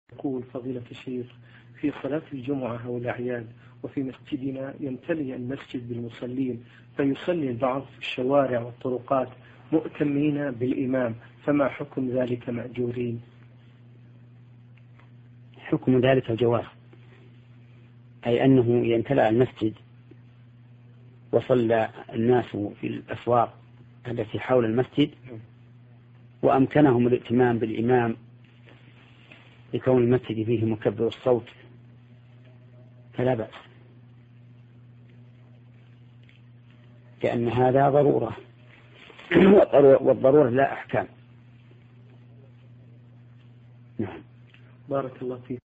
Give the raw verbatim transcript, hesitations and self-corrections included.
يقول فضيلة الشيخ في صلاة الجمعة أو الأعياد وفي مسجدنا يمتلئ المسجد بالمصلين فيصلي البعض في الشوارع والطرقات مؤتمين بالإمام، فما حكم ذلك مأجورين؟ حكم ذلك الجواز، أي أنه يمتلئ المسجد وصلى الناس في الأسواق التي حول المسجد وأمكنهم الائتمام بالإمام لكون المسجد فيه مكبر الصوت فلا بأس، لأن هذا ضرورة والضرورة لا أحكام. نعم. بارك الله فيك.